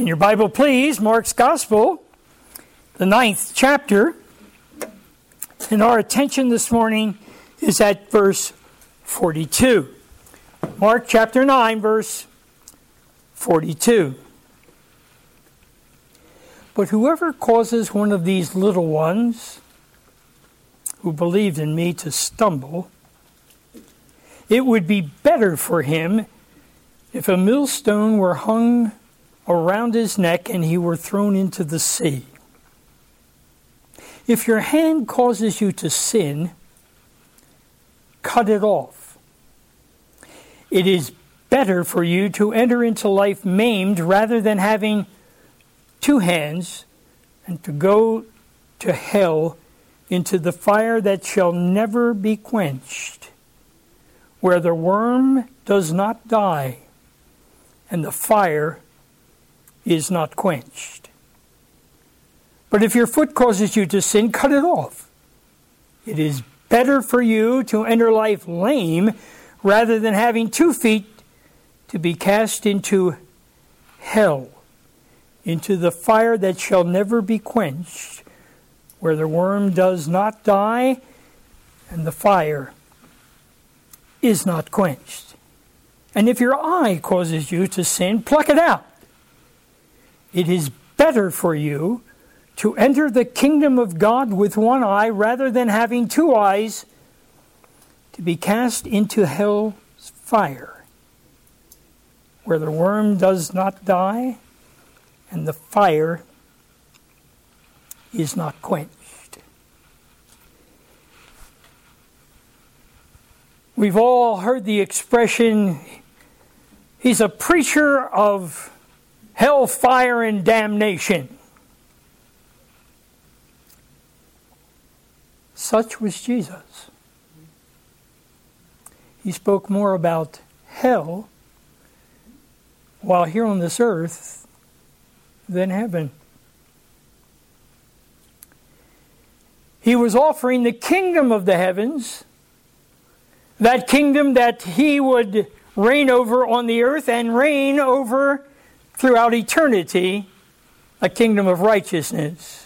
In your Bible, please, Mark's Gospel, the 9th chapter. And our attention this morning is at verse 42. Mark chapter 9, verse 42. But whoever causes one of these little ones who believed in me to stumble, it would be better for him if a millstone were hung around his neck and he were thrown into the sea. If your hand causes you to sin, cut it off. It is better for you to enter into life maimed rather than having two hands and to go to hell into the fire that shall never be quenched, where the worm does not die and the fire is not quenched. But if your foot causes you to sin, cut it off. It is better for you to enter life lame rather than having 2 feet to be cast into hell, into the fire that shall never be quenched, where the worm does not die and the fire is not quenched. And if your eye causes you to sin, pluck it out. It is better for you to enter the kingdom of God with one eye rather than having 2 eyes to be cast into hell's fire, where the worm does not die and the fire is not quenched. We've all heard the expression, he's a preacher of hell, fire, and damnation. Such was Jesus. He spoke more about hell while here on this earth than heaven. He was offering the kingdom of the heavens, that kingdom that he would reign over on the earth and reign over throughout eternity, a kingdom of righteousness.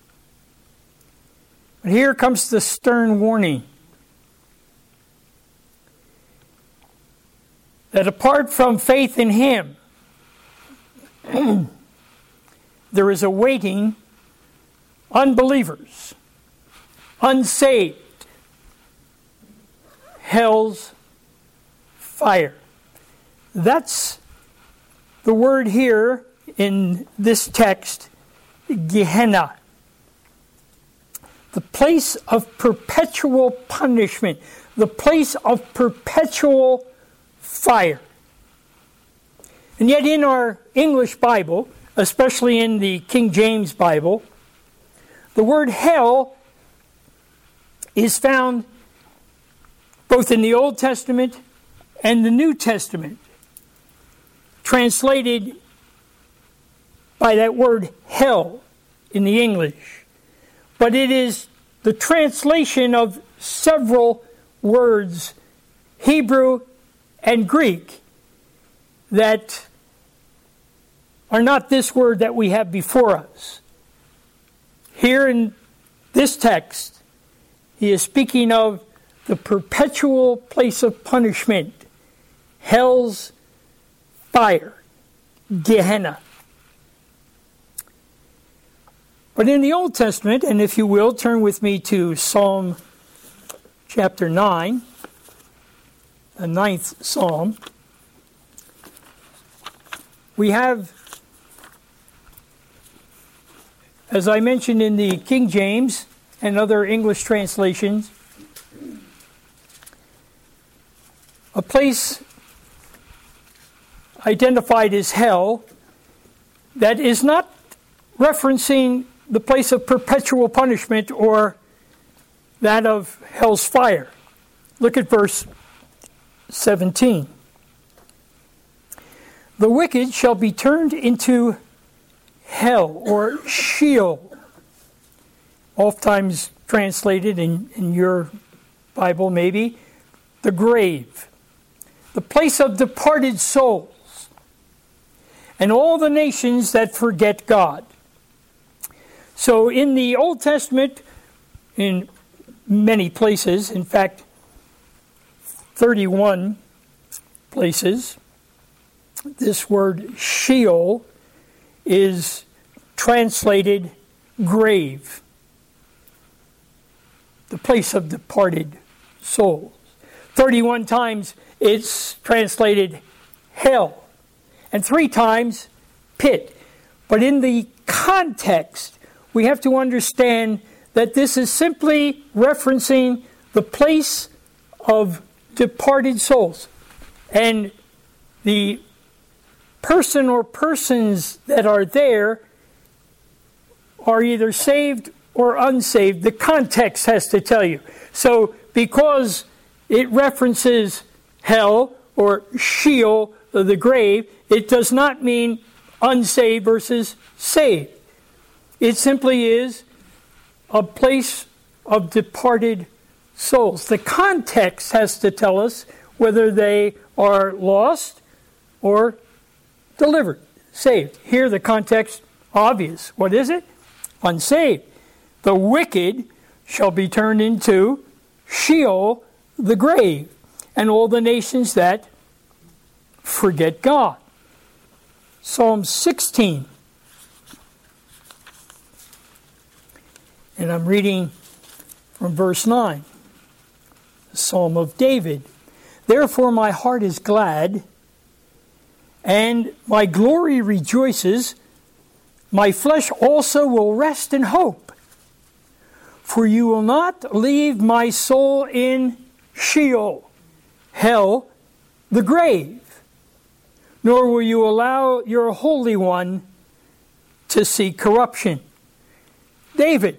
But here comes the stern warning that apart from faith in him, there is awaiting unbelievers, unsaved, hell's fire. That's the word here in this text, Gehenna. The place of perpetual punishment, the place of perpetual fire. And yet in our English Bible, especially in the King James Bible, the word hell is found both in the Old Testament and the New Testament, translated by that word hell in the English. But it is the translation of several words, Hebrew and Greek, that are not this word that we have before us. Here in this text, he is speaking of the perpetual place of punishment, hell's fire, Gehenna. But in the Old Testament, and if you will, turn with me to Psalm chapter 9, the 9th Psalm. We have, as I mentioned in the King James and other English translations, a place identified as hell that is not referencing the place of perpetual punishment or that of hell's fire. Look at verse 17. The wicked shall be turned into hell or Sheol, oftentimes translated in your Bible maybe, the grave, the place of departed souls. and all the nations that forget God. So in the Old Testament, in many places, in fact, 31 places, this word Sheol is translated grave, the place of departed souls. 31 times it's translated hell, and 3 times pit. But in the context, we have to understand that this is simply referencing the place of departed souls. And the person or persons that are there are either saved or unsaved. The context has to tell you. So because it references hell or Sheol, the grave, it does not mean unsaved versus saved. It simply is a place of departed souls. The context has to tell us whether they are lost or delivered, saved. Here the context, obvious. What is it? Unsaved. The wicked shall be turned into Sheol, the grave, and all the nations that forget God. Psalm 16. And I'm reading from verse 9. The Psalm of David. Therefore my heart is glad, and my glory rejoices. My flesh also will rest in hope. For you will not leave my soul in Sheol, hell, the grave, nor will you allow your Holy One to see corruption. David,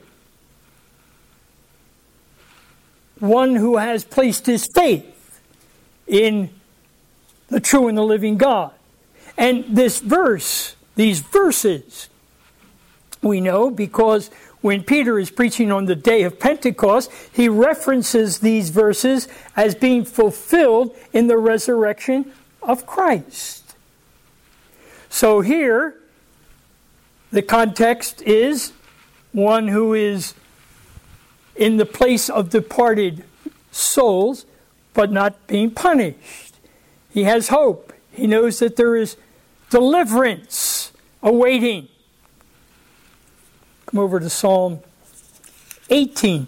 one who has placed his faith in the true and the living God. And this verse, these verses, we know because when Peter is preaching on the day of Pentecost, he references these verses as being fulfilled in the resurrection of Christ. So here, the context is one who is in the place of departed souls, but not being punished. He has hope. He knows that there is deliverance awaiting. Come over to Psalm 18.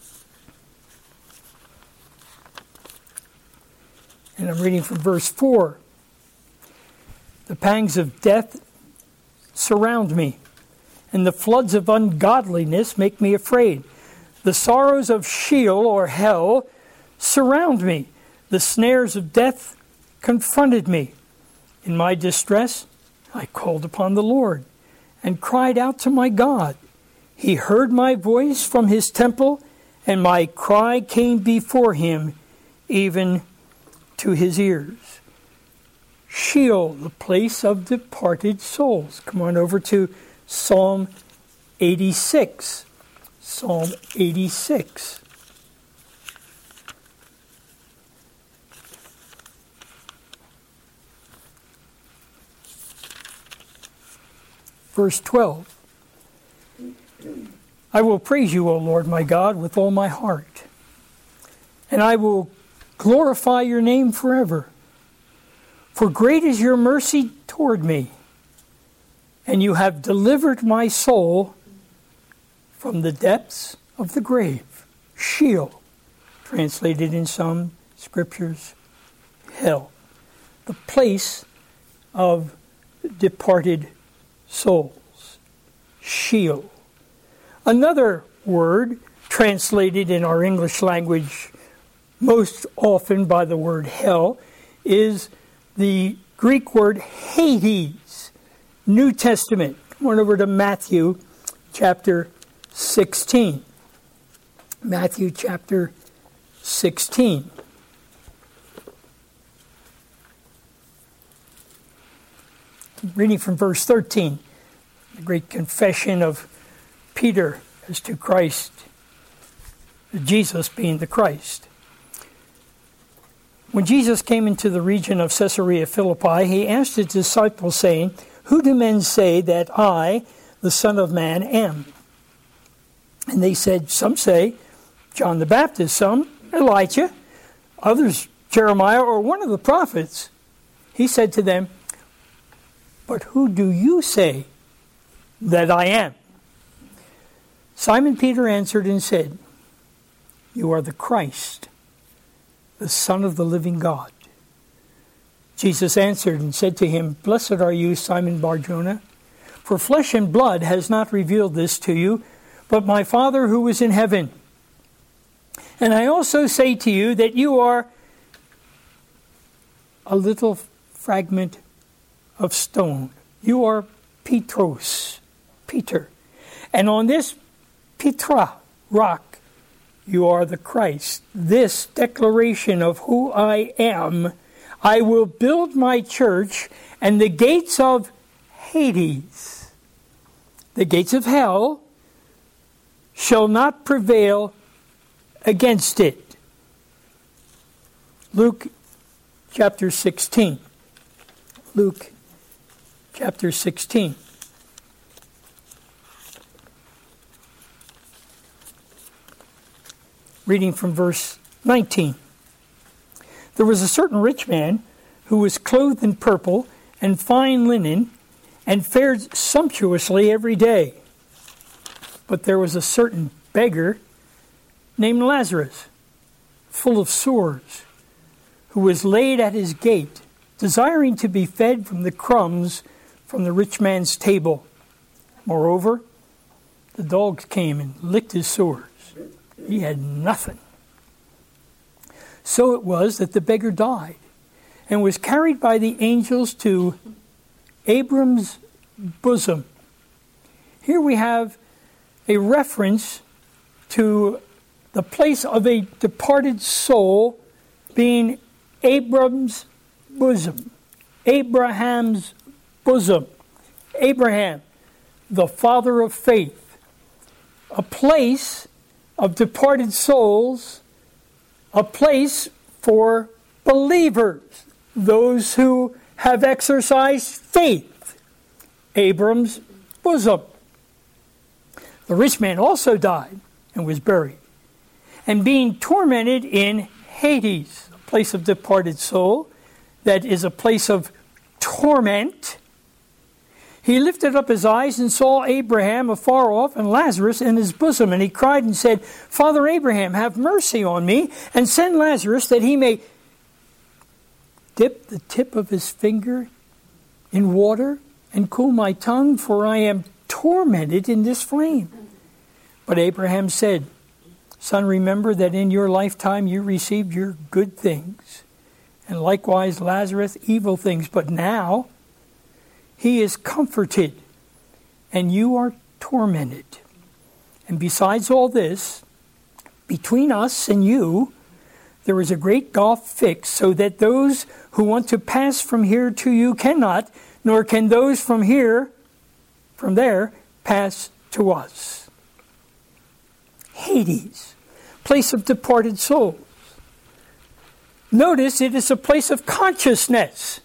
And I'm reading from verse 4. The pangs of death surround me, and the floods of ungodliness make me afraid. The sorrows of Sheol, or hell, surround me. The snares of death confronted me. In my distress, I called upon the Lord and cried out to my God. He heard my voice from his temple, and my cry came before him, even to his ears. Sheol, the place of departed souls. Come on over to Psalm 86. Psalm 86. Verse 12. I will praise you, O Lord my God, with all my heart, and I will glorify your name forever. For great is your mercy toward me, and you have delivered my soul from the depths of the grave. Sheol, translated in some scriptures, hell, the place of departed souls. Sheol. Another word translated in our English language most often by the word hell is the Greek word Hades. New Testament. Come on over to Matthew chapter 16. Matthew chapter 16. Reading from verse 13. The great confession of Peter as to Christ, Jesus being the Christ. When Jesus came into the region of Caesarea Philippi, he asked his disciples, saying, who do men say that I, the Son of Man, am? And they said, some say John the Baptist, some Elijah, others Jeremiah or one of the prophets. He said to them, but who do you say that I am? Simon Peter answered and said, you are the Christ, the Son of the living God. Jesus answered and said to him, blessed are you, Simon Bar-Jonah, for flesh and blood has not revealed this to you, but my Father who is in heaven. And I also say to you that you are a little fragment of stone. You are Petros, Peter. And on this Petra, rock, you are the Christ. This declaration of who I am, I will build my church, and the gates of Hades, the gates of hell, shall not prevail against it. Luke chapter 16. Luke chapter 16. Reading from verse 19. There was a certain rich man who was clothed in purple and fine linen and fared sumptuously every day. But there was a certain beggar named Lazarus, full of sores, who was laid at his gate, desiring to be fed from the crumbs from the rich man's table. Moreover, the dogs came and licked his sores. He had nothing. So it was that the beggar died and was carried by the angels to Abram's bosom. Here we have a reference to the place of a departed soul being Abram's bosom. Abraham's bosom. Abraham, the father of faith. A place of departed souls, a place for believers, those who have exercised faith. Abram's bosom. The rich man also died and was buried, and being tormented in Hades, a place of departed soul, that is a place of torment, he lifted up his eyes and saw Abraham afar off and Lazarus in his bosom. And he cried and said, Father Abraham, have mercy on me, and send Lazarus that he may dip the tip of his finger in water and cool my tongue, for I am tormented in this flame. But Abraham said, Son, remember that in your lifetime you received your good things, and likewise Lazarus evil things. But now he is comforted, and you are tormented. And besides all this, between us and you, there is a great gulf fixed, so that those who want to pass from here to you cannot, nor can those from there, pass to us. Hades, place of departed souls. Notice it is a place of consciousness.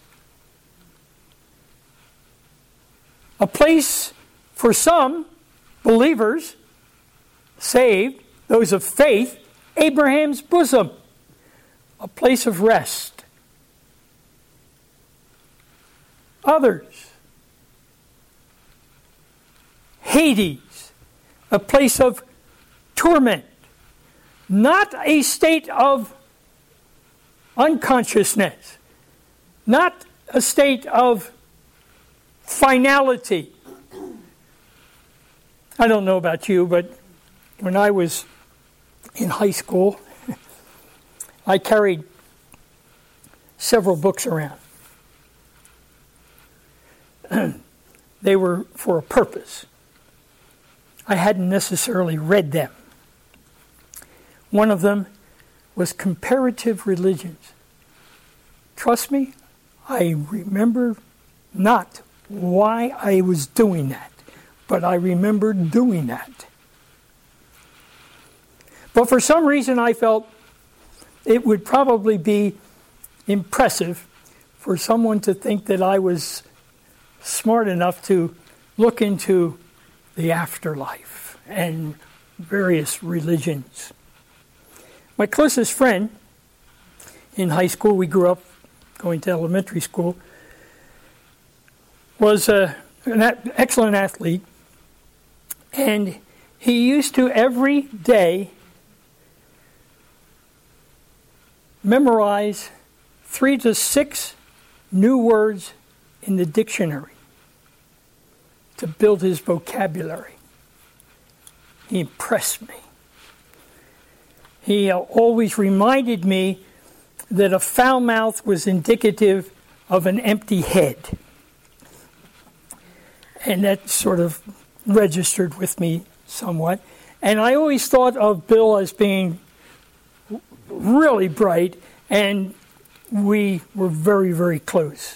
A place for some believers, saved, those of faith, Abraham's bosom. A place of rest. Others, Hades, a place of torment. Not a state of unconsciousness. Not a state of finality. I don't know about you, but when I was in high school, I carried several books around. They were for a purpose. I hadn't necessarily read them. One of them was comparative religions. Trust me, I remember not why I was doing that, but I remember doing that. But for some reason I felt it would probably be impressive for someone to think that I was smart enough to look into the afterlife and various religions. My closest friend in high school, we grew up going to elementary school, was an excellent athlete, and he used to every day memorize 3 to 6 new words in the dictionary to build his vocabulary. He impressed me. He always reminded me that a foul mouth was indicative of an empty head. And that sort of registered with me somewhat. And I always thought of Bill as being really bright, and we were very, very close.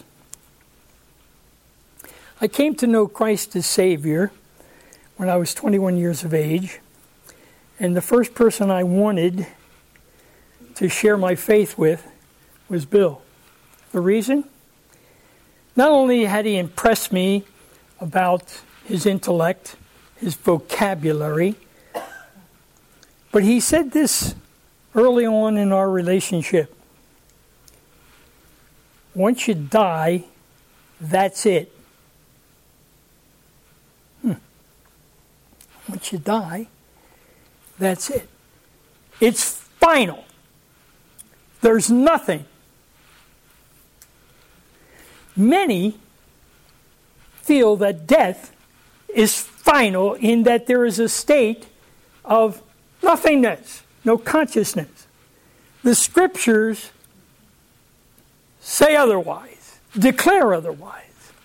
I came to know Christ as Savior when I was 21 years of age, and the first person I wanted to share my faith with was Bill. The reason? Not only had he impressed me about his intellect, his vocabulary, but he said this early on in our relationship. Once you die, that's it. Once you die, that's it. It's final. There's nothing. Many feel that death is final in that there is a state of nothingness, no consciousness. The scriptures say otherwise, declare otherwise.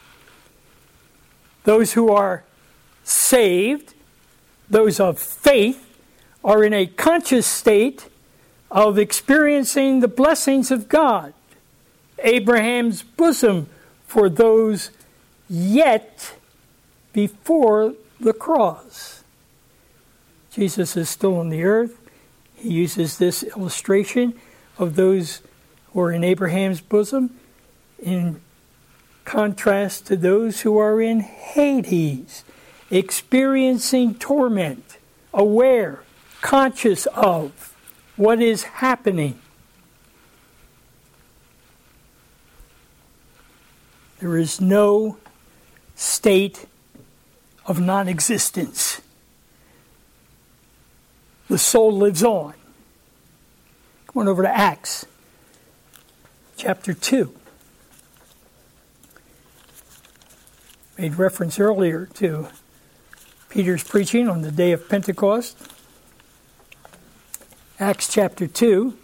Those who are saved, those of faith, are in a conscious state of experiencing the blessings of God. Abraham's bosom for those yet before the cross. Jesus is still on the earth. He uses this illustration of those who are in Abraham's bosom in contrast to those who are in Hades, experiencing torment, aware, conscious of what is happening. There is no state of non-existence. The soul lives on. Come on over to Acts chapter 2. Made reference earlier to Peter's preaching on the day of Pentecost. Acts chapter 2,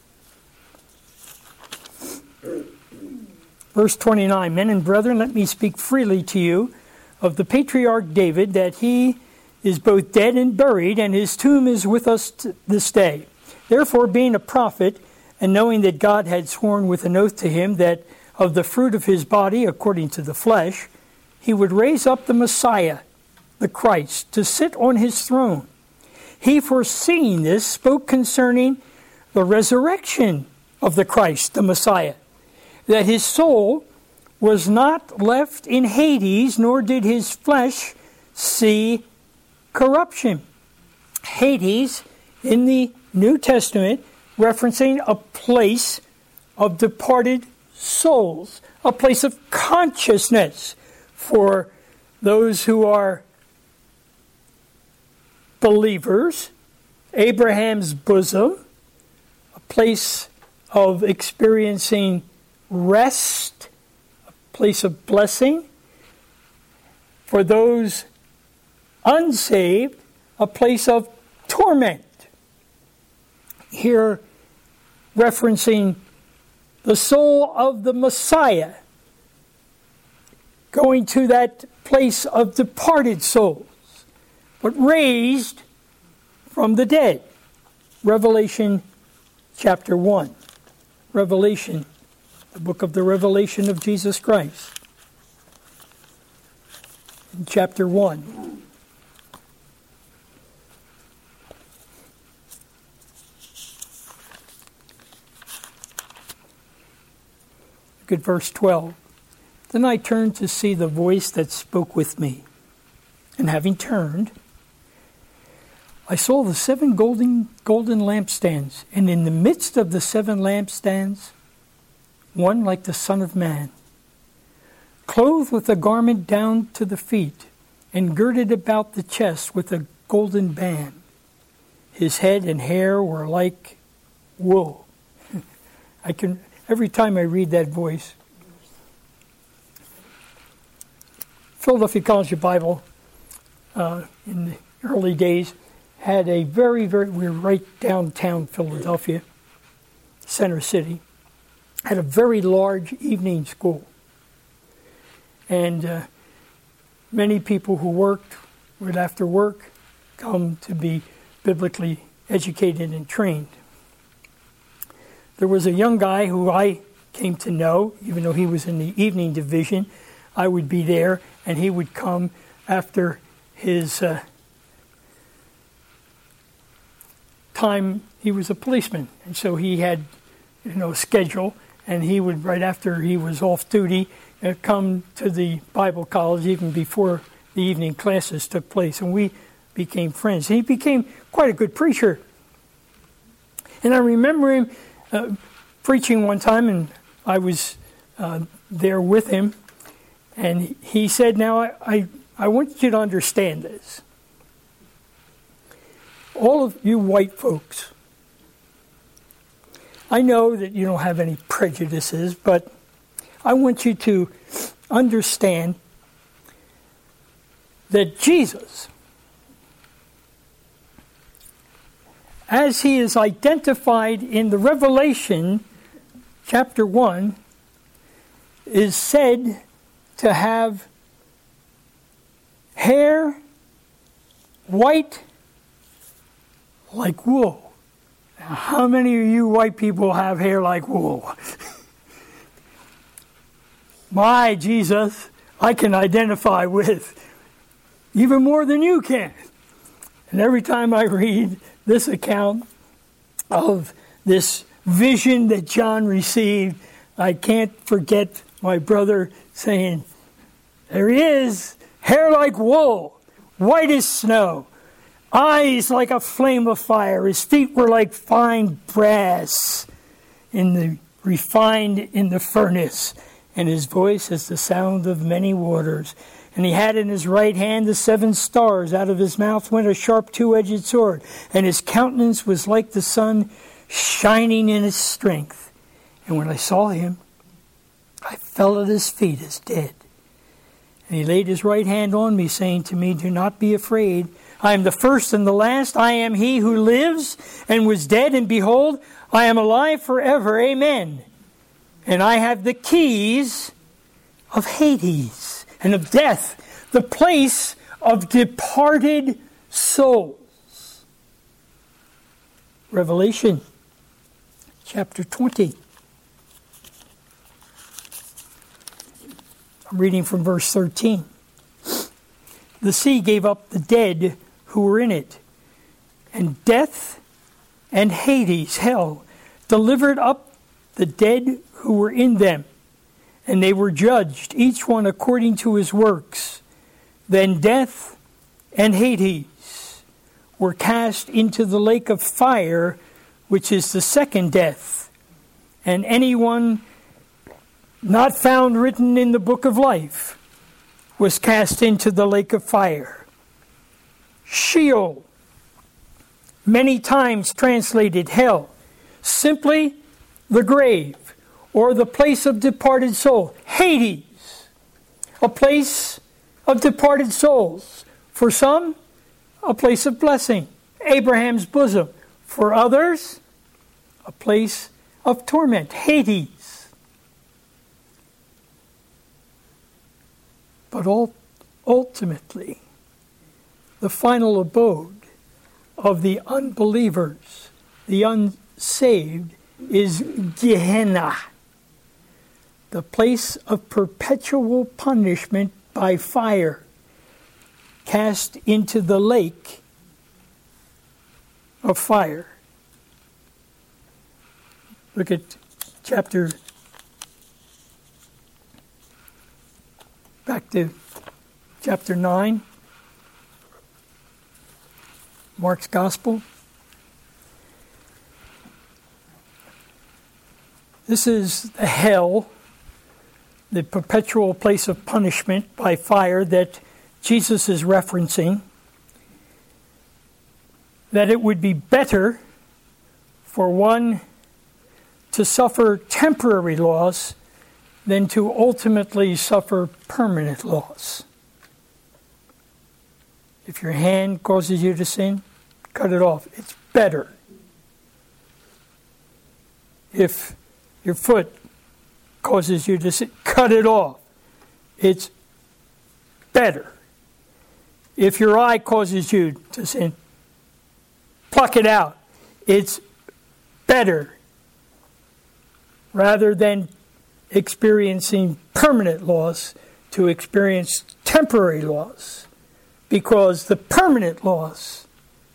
verse 29. Men and brethren, let me speak freely to you of the patriarch David, that he is both dead and buried, and his tomb is with us this day. Therefore, being a prophet, and knowing that God had sworn with an oath to him that of the fruit of his body, according to the flesh, he would raise up the Messiah, the Christ, to sit on his throne. He, foreseeing this, spoke concerning the resurrection of the Christ, the Messiah, that his soul was not left in Hades, nor did his flesh see corruption. Hades, in the New Testament, referencing a place of departed souls, a place of consciousness for those who are believers. Abraham's bosom, a place of experiencing rest, a place of blessing. For those unsaved, a place of torment. Here, referencing the soul of the Messiah, going to that place of departed souls, but raised from the dead. Revelation chapter 1. Revelation, the book of the Revelation of Jesus Christ. In chapter 1. Look at verse 12. Then I turned to see the voice that spoke with me. And having turned, I saw the 7 golden lampstands, and in the midst of the 7 lampstands, one like the Son of Man, clothed with a garment down to the feet, and girded about the chest with a golden band. His head and hair were like wool. Every time I read that voice. Philadelphia College of Bible, in the early days, had a we were right downtown Philadelphia, Center City, had a very large evening school. And many people who worked would, after work, come to be biblically educated and trained. There was a young guy who I came to know, even though he was in the evening division. I would be there, and he would come after his time. He was a policeman, and so he had, a schedule, and he would, right after he was off duty, come to the Bible college even before the evening classes took place, and we became friends. He became quite a good preacher. And I remember him preaching one time, and I was there with him, and he said, "Now, I want you to understand this. All of you white folks, I know that you don't have any prejudices, but I want you to understand that Jesus, as he is identified in the Revelation chapter 1, is said to have hair white like wool." Now, how many of you white people have hair like wool? My Jesus, I can identify with even more than you can. And every time I read this account of this vision that John received, I can't forget my brother saying, "There he is, hair like wool, white as snow, eyes like a flame of fire. His feet were like fine brass refined in the furnace, and his voice as the sound of many waters. And he had in his right hand the 7 stars. Out of his mouth went a sharp 2-edged sword, and his countenance was like the sun shining in its strength. And when I saw him, I fell at his feet as dead. And he laid his right hand on me, saying to me, 'Do not be afraid. I am the first and the last. I am he who lives and was dead, and behold, I am alive forever. Amen. And I have the keys of Hades and of death, the place of departed souls.'" Revelation chapter 20. I'm reading from verse 13. "The sea gave up the dead who were in it, and death and Hades, hell, delivered up the dead who were in them, and they were judged, each one according to his works. Then death and Hades were cast into the lake of fire, which is the second death. And anyone not found written in the book of life was cast into the lake of fire. Sheol, many times translated hell, simply the grave, or the place of departed soul. Hades, a place of departed souls. For some, a place of blessing, Abraham's bosom. For others, a place of torment, Hades. But ultimately, the final abode of the unbelievers, the unsaved, is Gehenna, the place of perpetual punishment by fire, cast into the lake of fire. Look at chapter Back to chapter 9, Mark's Gospel. This is the hell, the perpetual place of punishment by fire that Jesus is referencing. That it would be better for one to suffer temporary loss than to ultimately suffer permanent loss. If your hand causes you to sin, cut it off. It's better. If your foot causes you to sin, cut it off. It's better. If your eye causes you to sin, pluck it out. It's better. Rather than experiencing permanent loss, to experience temporary loss, because the permanent loss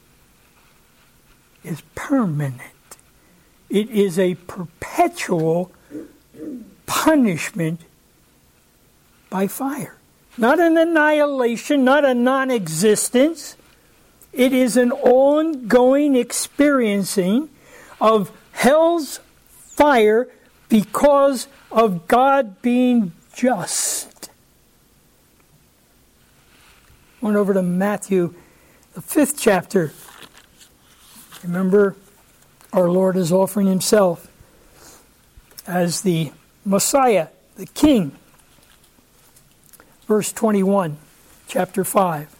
is permanent. It is a perpetual punishment by fire. Not an annihilation, not a non-existence. It is an ongoing experiencing of hell's fire because of God being just. Went over to Matthew, the 5th chapter. Remember, our Lord is offering himself as the Messiah, the King. Verse 21, chapter 5.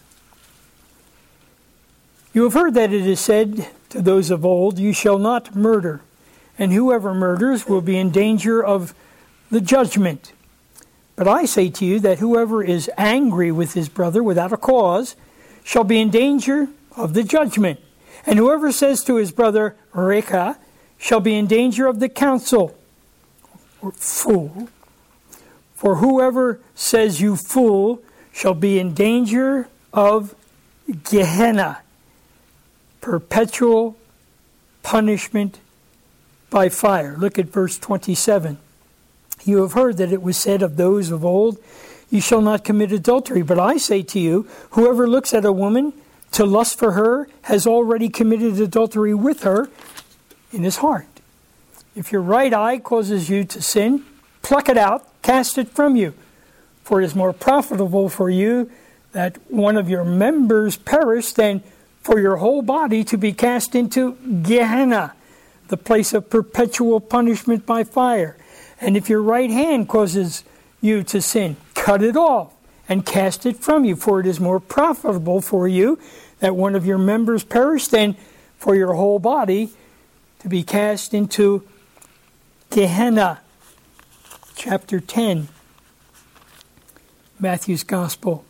You have heard that it is said to those of old, you shall not murder, and whoever murders will be in danger of the judgment. But I say to you that whoever is angry with his brother without a cause shall be in danger of the judgment. And whoever says to his brother, Reka, shall be in danger of the council, or fool. For whoever says you fool shall be in danger of Gehenna, perpetual punishment by fire. Look at verse 27. You have heard that it was said of those of old, you shall not commit adultery. But I say to you, whoever looks at a woman to lust for her has already committed adultery with her in his heart. If your right eye causes you to sin, pluck it out, cast it from you. For it is more profitable for you that one of your members perish than for your whole body to be cast into Gehenna, the place of perpetual punishment by fire. And if your right hand causes you to sin, cut it off and cast it from you. For it is more profitable for you that one of your members perish than for your whole body to be cast into Gehenna. Chapter 10, Matthew's Gospel,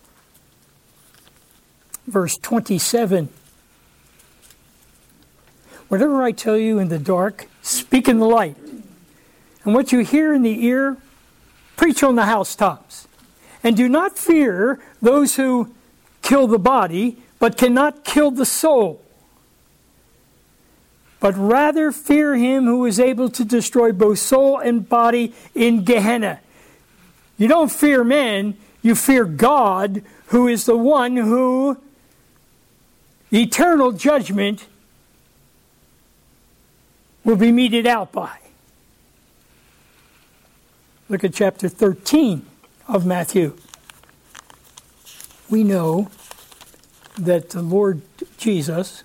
verse 27. Whatever I tell you in the dark, speak in the light. And what you hear in the ear, preach on the housetops. And do not fear those who kill the body, but cannot kill the soul. But rather fear him who is able to destroy both soul and body in Gehenna. You don't fear men, you fear God, who is the one who eternal judgment will be meted out by. Look at chapter 13 of Matthew. We know that the Lord Jesus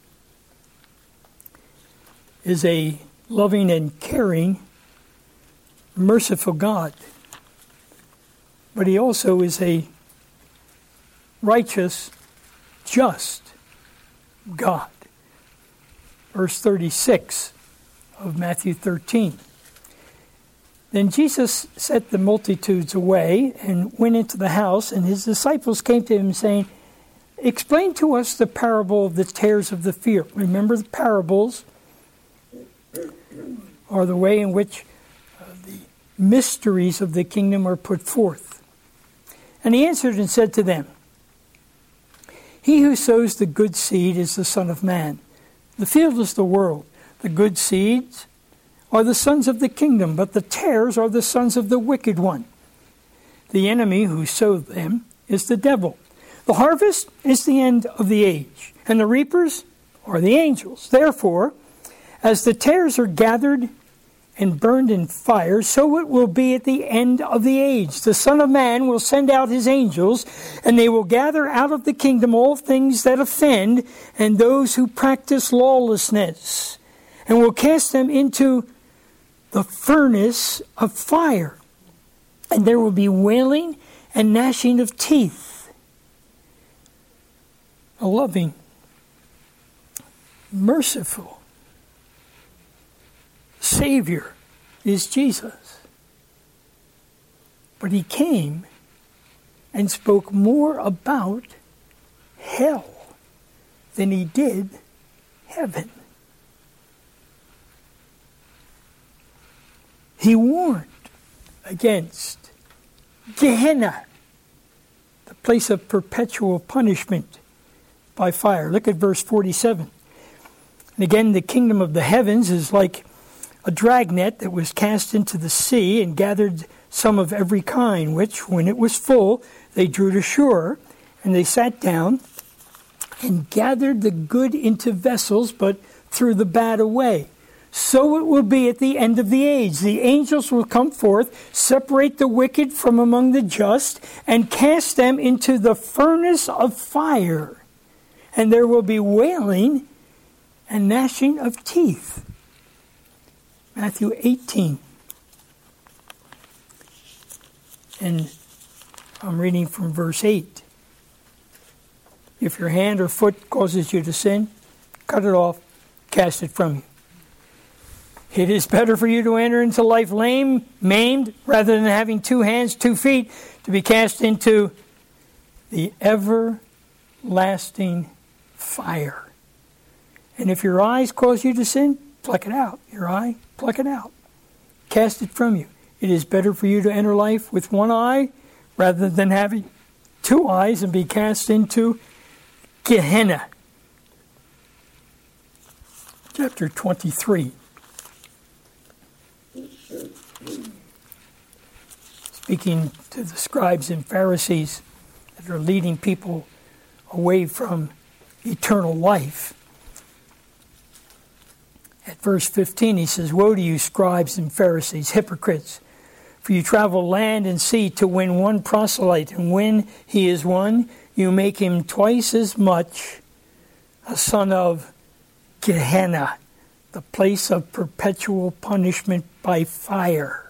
is a loving and caring, merciful God. But he also is a righteous, just God. Verse 36 of Matthew 13. Then Jesus set the multitudes away and went into the house, and his disciples came to him saying, explain to us the parable of the tares of the field. Remember, the parables are the way in which the mysteries of the kingdom are put forth. And he answered and said to them, he who sows the good seed is the Son of Man. The field is the world. The good seeds are the sons of the kingdom, but the tares are the sons of the wicked one. The enemy who sowed them is the devil. The harvest is the end of the age, and the reapers are the angels. Therefore, as the tares are gathered and burned in fire, so it will be at the end of the age. The Son of Man will send out his angels, and they will gather out of the kingdom all things that offend, and those who practice lawlessness, and will cast them into the furnace of fire. And there will be wailing and gnashing of teeth. A loving, merciful Savior is Jesus. But he came and spoke more about hell than he did heaven. He warned against Gehenna, the place of perpetual punishment by fire. Look at verse 47. And again, the kingdom of the heavens is like a dragnet that was cast into the sea and gathered some of every kind, which, when it was full, they drew to shore, and they sat down and gathered the good into vessels, but threw the bad away. So it will be at the end of the age. The angels will come forth, separate the wicked from among the just, and cast them into the furnace of fire. And there will be wailing and gnashing of teeth. Matthew 18. And I'm reading from verse 8. If your hand or foot causes you to sin, cut it off, cast it from you. It is better for you to enter into life lame, maimed, rather than having 2 hands, 2 feet, to be cast into the everlasting fire. And if your eyes cause you to sin, pluck it out. Your eye, pluck it out. Cast it from you. It is better for you to enter life with 1 eye rather than having 2 eyes and be cast into Gehenna. Chapter 23. Speaking to the scribes and Pharisees that are leading people away from eternal life. At verse 15 he says, "Woe to you, scribes and Pharisees, hypocrites! For you travel land and sea to win one proselyte, and when he is won, you make him twice as much a son of Gehenna, the place of perpetual punishment by fire."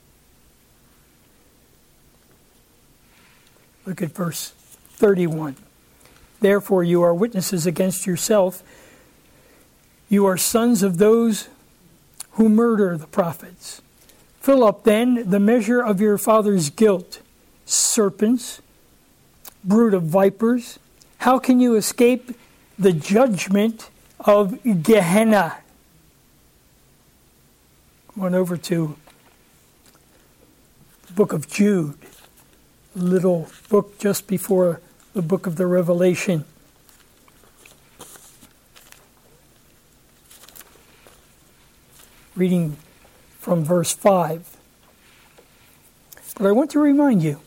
Look at verse 31. "Therefore you are witnesses against yourself. You are sons of those who murder the prophets. Fill up then the measure of your father's guilt. Serpents, brood of vipers, how can you escape the judgment of Gehenna?" Went over to the book of Jude, little book just before the book of the Revelation. Reading from verse 5. But I want to remind you,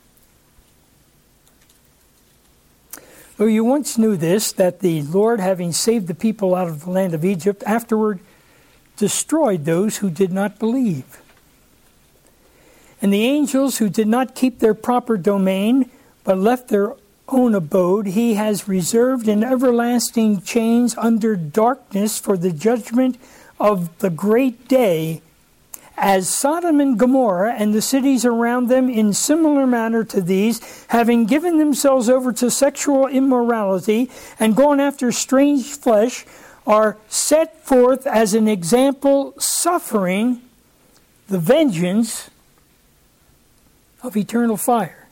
though you once knew this, that the Lord, having saved the people out of the land of Egypt, afterward destroyed those who did not believe. And the angels who did not keep their proper domain, but left their own abode, he has reserved in everlasting chains under darkness for the judgment of the great day, as Sodom and Gomorrah and the cities around them in similar manner to these, having given themselves over to sexual immorality and gone after strange flesh, are set forth as an example, suffering the vengeance of eternal fire.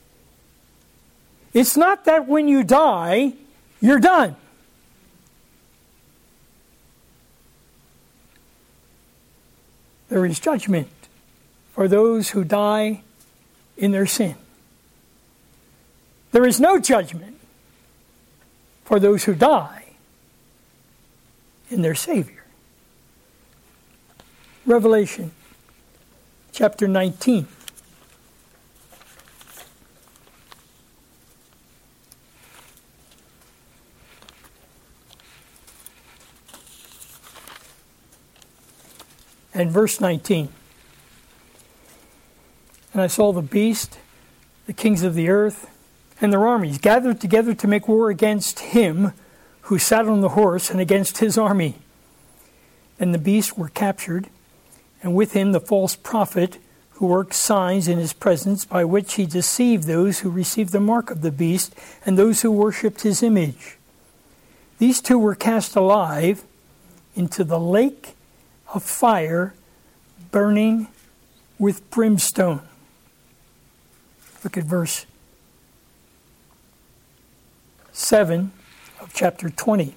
It's not that when you die, you're done. There is judgment for those who die in their sin. There is no judgment for those who die in their Savior. Revelation chapter 19. And verse 19. And I saw the beast, the kings of the earth, and their armies gathered together to make war against him who sat on the horse and against his army. And the beasts were captured, and with him the false prophet who worked signs in his presence, by which he deceived those who received the mark of the beast and those who worshipped his image. These two were cast alive into the lake of fire, burning with brimstone. Look at verse 7 of chapter 20.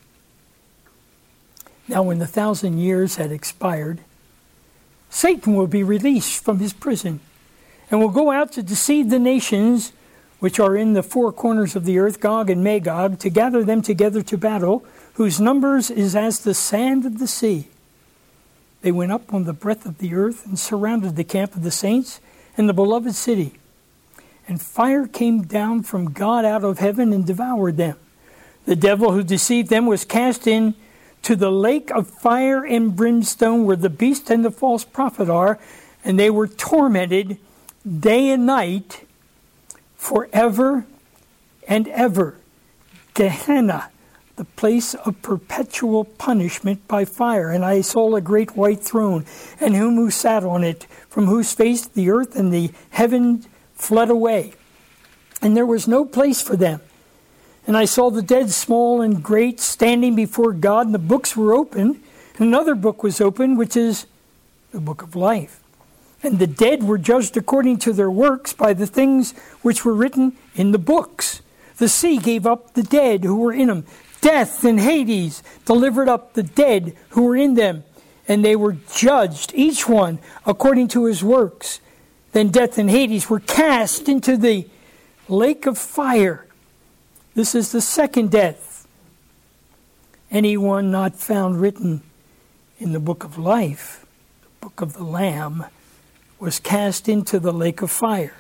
Now when the 1,000 years had expired, Satan will be released from his prison and will go out to deceive the nations which are in the four corners of the earth, Gog and Magog, to gather them together to battle, whose numbers is as the sand of the sea. They went up on the breadth of the earth and surrounded the camp of the saints and the beloved city. And fire came down from God out of heaven and devoured them. The devil who deceived them was cast into the lake of fire and brimstone, where the beast and the false prophet are, and they were tormented day and night forever and ever. Gehenna, the place of perpetual punishment by fire. And I saw a great white throne, and him who sat on it, from whose face the earth and the heaven fled away, and there was no place for them. And I saw the dead, small and great, standing before God, and the books were opened. And another book was opened, which is the book of life. And the dead were judged according to their works by the things which were written in the books. The sea gave up the dead who were in them. Death and Hades delivered up the dead who were in them. And they were judged, each one according to his works. Then death and Hades were cast into the lake of fire. This is the second death. Anyone not found written in the book of life, the book of the Lamb, was cast into the lake of fire.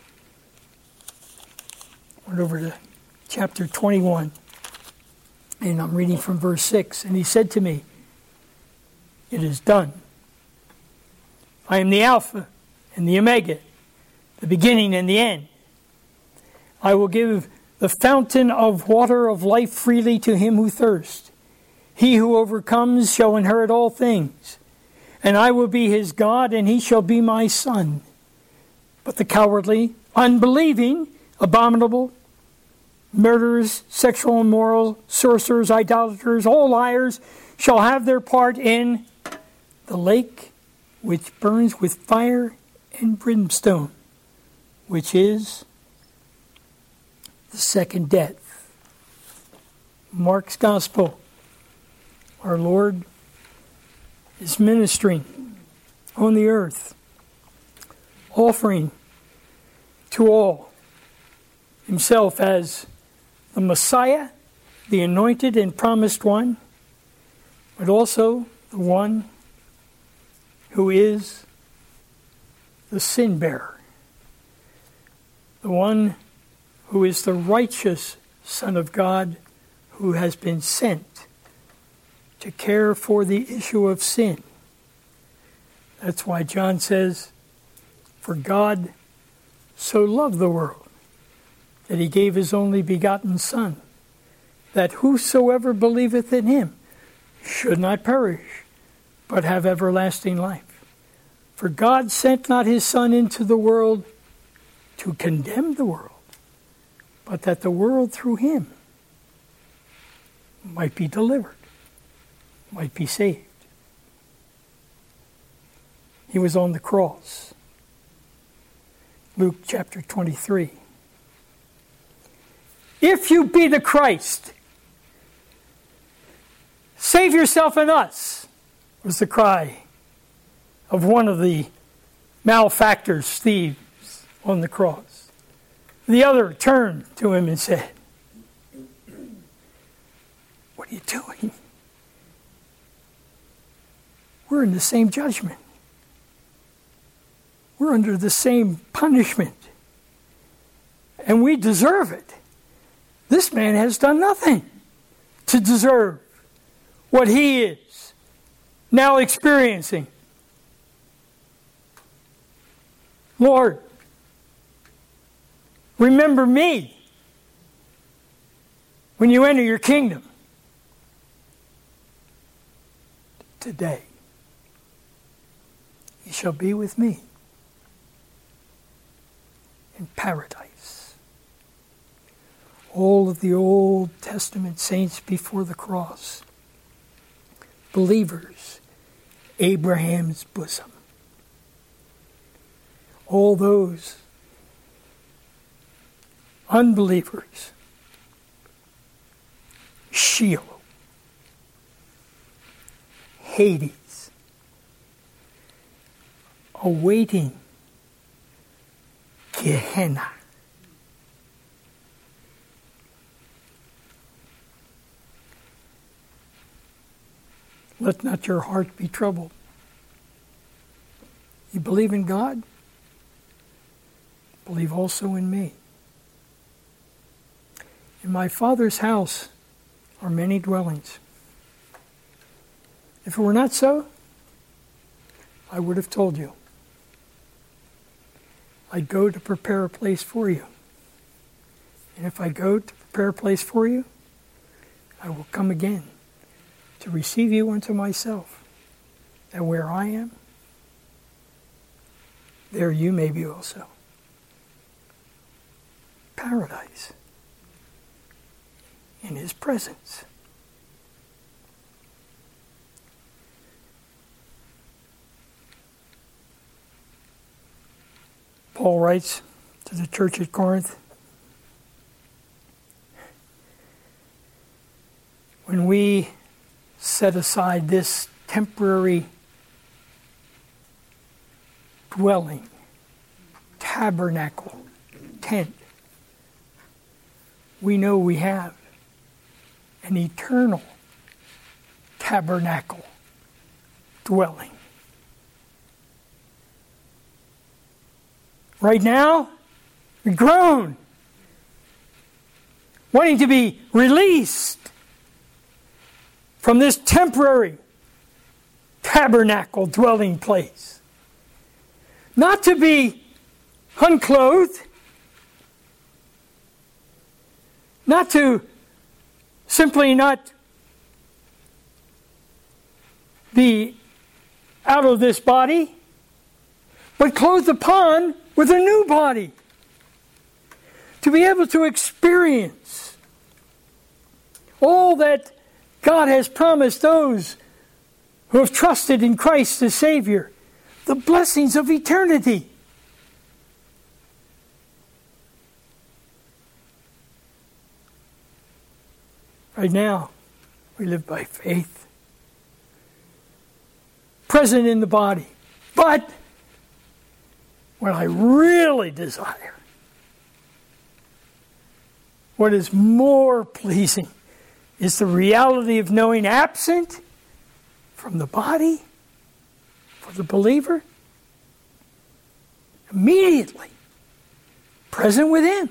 Went over to chapter 21, and I'm reading from verse 6. And he said to me, "It is done. I am the Alpha and the Omega, the beginning and the end. I will give the fountain of water of life freely to him who thirsts. He who overcomes shall inherit all things, and I will be his God, and he shall be my son. But the cowardly, unbelieving, abominable, murderers, sexual immoral, sorcerers, idolaters, all liars, shall have their part in the lake which burns with fire and brimstone, which is the second death." Mark's Gospel. Our Lord is ministering on the earth, offering to all himself as the Messiah, the anointed and promised one, but also the one who is the sin bearer, the one who is the righteous Son of God, who has been sent to care for the issue of sin. That's why John says, "For God so loved the world, that he gave his only begotten Son, that whosoever believeth in him should not perish, but have everlasting life. For God sent not his Son into the world to condemn the world, but that the world through him might be delivered, might be saved." He was on the cross. Luke chapter 23. "If you be the Christ, save yourself and us," was the cry of one of the malefactors, thieves, on the cross. The other turned to him and said, "What are you doing? We're in the same judgment. We're under the same punishment. And we deserve it. This man has done nothing to deserve what he is now experiencing Lord, remember me when you enter your kingdom. Today, you shall be with me in paradise. All of the Old Testament saints before the cross, believers, Abraham's bosom. All those unbelievers, Sheol, Hades, awaiting Gehenna. Let not your heart be troubled. You believe in God? Believe also in me. In my Father's house are many dwellings. If it were not so, I would have told you. I go to prepare a place for you. And if I go to prepare a place for you, I will come again to receive you unto myself, that where I am, there you may be also. Paradise in His presence. Paul writes to the church at Corinth, when we set aside this temporary dwelling, tabernacle, tent, we know we have an eternal tabernacle, dwelling. Right now, we groan, wanting to be released from this temporary tabernacle dwelling place. Not to be unclothed, not to simply not be out of this body, but clothed upon with a new body. To be able to experience all that God has promised those who have trusted in Christ as Savior, the blessings of eternity. Right now, we live by faith, present in the body. But what I really desire, what is more pleasing, is the reality of knowing absent from the body for the believer, immediately present with Him.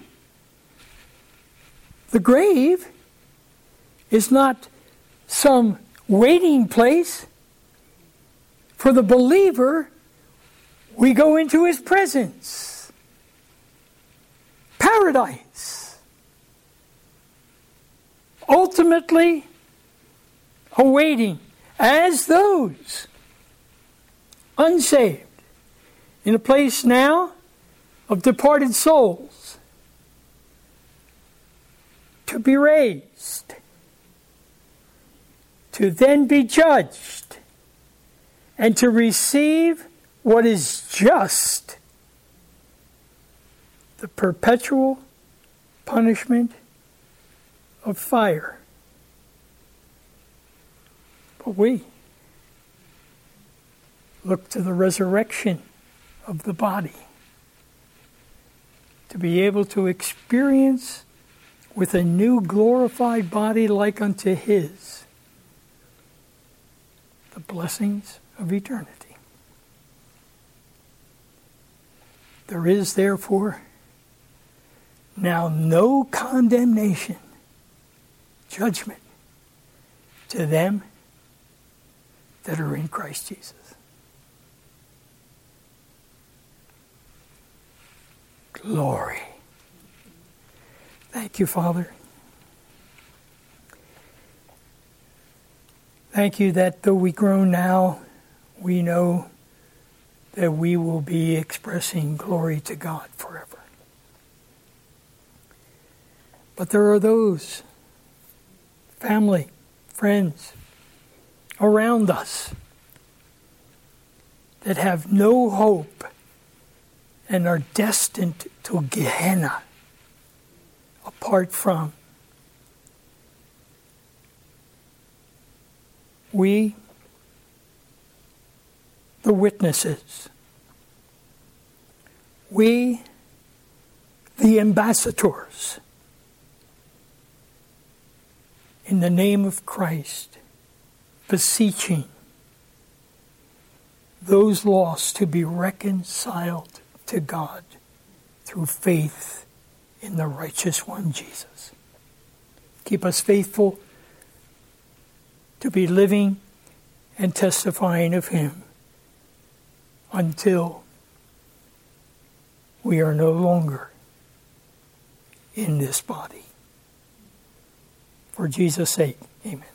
The grave is not some waiting place. For the believer, we go into His presence. Paradise. Ultimately awaiting as those unsaved in a place now of departed souls to be raised, to then be judged, and to receive what is just, the perpetual punishment of fire. But we look to the resurrection of the body to be able to experience with a new glorified body like unto His the blessings of eternity. There is therefore now no condemnation, judgment to them that are in Christ Jesus. glory. Thank you, Father. Thank you that though we groan now, we know that we will be expressing glory to God forever. But there are those, family, friends, around us that have no hope and are destined to Gehenna apart from. We, the witnesses, we, the ambassadors, in the name of Christ, beseeching those lost to be reconciled to God through faith in the righteous one, Jesus. Keep us faithful to be living and testifying of Him until we are no longer in this body. For Jesus' sake, amen.